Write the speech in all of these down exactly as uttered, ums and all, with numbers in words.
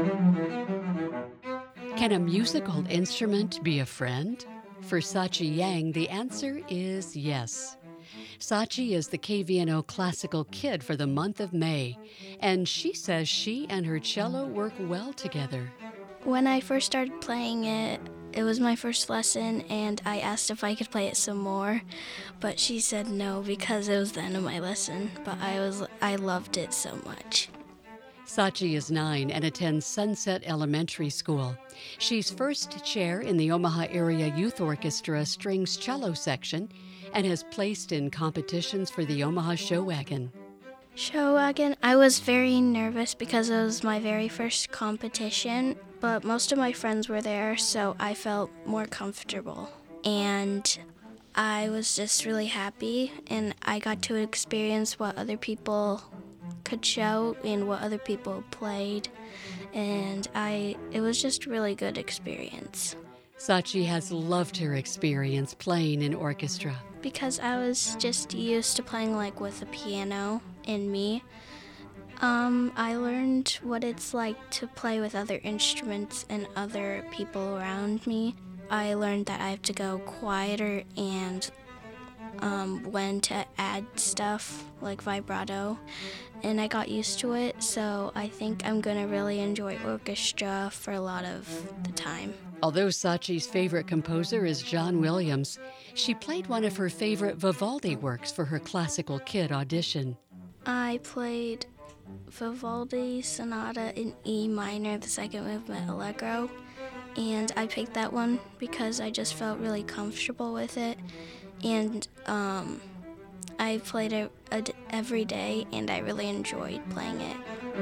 Can a musical instrument be a friend? For Sachi Yang, the answer is yes. Sachi is the K V N O Classical Kid for the month of May, and she says she and her cello work well together. When I first started playing it, it was my first lesson, and I asked if I could play it some more, but she said no because it was the end of my lesson, but I was I loved it so much. Sachi is nine and attends Sunset Elementary School. She's first chair in the Omaha Area Youth Orchestra Strings Cello section and has placed in competitions for the Omaha Show Wagon. Show wagon, I was very nervous because it was my very first competition, but most of my friends were there, so I felt more comfortable. And I was just really happy, and I got to experience what other people could show and what other people played, and I it was just a really good experience. Sachi has loved her experience playing in orchestra. Because I was just used to playing like with a piano in me, um, I learned what it's like to play with other instruments and other people around me. I learned that I have to go quieter and um, when to add stuff like vibrato, and I got used to it, so I think I'm going to really enjoy orchestra for a lot of the time. Although Sachi's favorite composer is John Williams, she played one of her favorite Vivaldi works for her Classical Kid audition. I played Vivaldi Sonata in E minor, the second movement Allegro, and I picked that one because I just felt really comfortable with it, and um, I played it every day, and I really enjoyed playing it.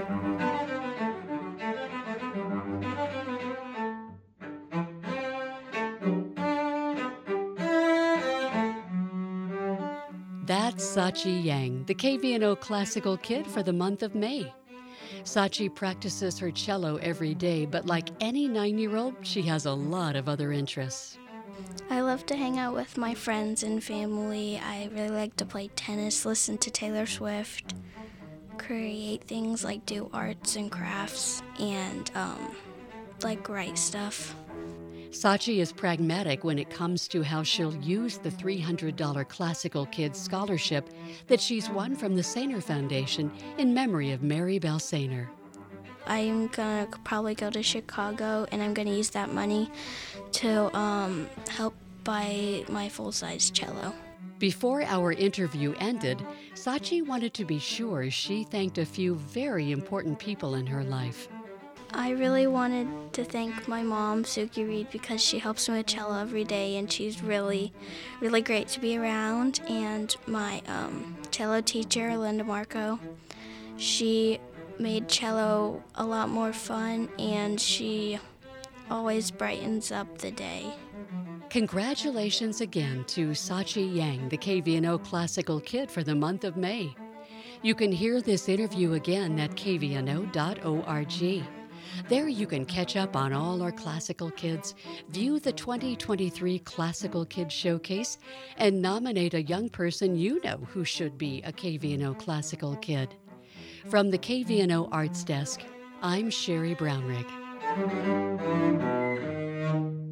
That's Sachi Yang, the K V N O Classical Kid for the month of May. Sachi practices her cello every day, but like any nine-year-old, she has a lot of other interests. I love to hang out with my friends and family. I really like to play tennis, listen to Taylor Swift, create things like do arts and crafts, and um, like write stuff. Sachi is pragmatic when it comes to how she'll use the three hundred dollars Classical Kids Scholarship that she's won from the Sainer Foundation in memory of Mary Bell Sainer. I'm gonna probably go to Chicago, and I'm gonna use that money to um, help buy my full-size cello. Before our interview ended, Sachi wanted to be sure she thanked a few very important people in her life. I really wanted to thank my mom, Suki Reed, because she helps me with cello every day, and she's really, really great to be around. And my um, cello teacher, Linda Marco, she made cello a lot more fun, and she always brightens up the day. Congratulations again to Sachi Yang, the K V N O Classical Kid for the month of May. You can hear this interview again at k v n o dot org. There you can catch up on all our Classical Kids, view the twenty twenty-three Classical Kids Showcase, and nominate a young person you know who should be a K V N O Classical Kid. From the K V N O Arts Desk, I'm Sherry Brownrigg.